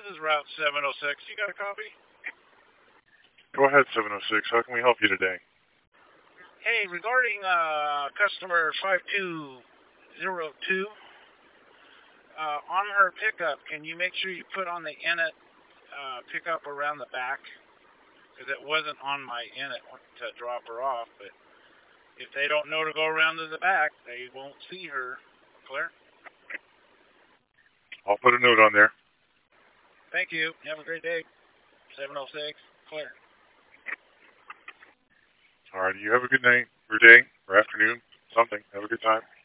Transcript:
This is Route 706. You got a copy? Go ahead, 706. How can we help you today? Hey, regarding customer 5202, on her pickup, can you make sure you put on the Init pickup around the back? Because it wasn't on my Init to drop her off, but if they don't know to go around to the back, they won't see her. Clear? I'll put a note on there. Thank you. Have a great day. 706, clear. All right, you have a good night, or day, or afternoon, something. Have a good time.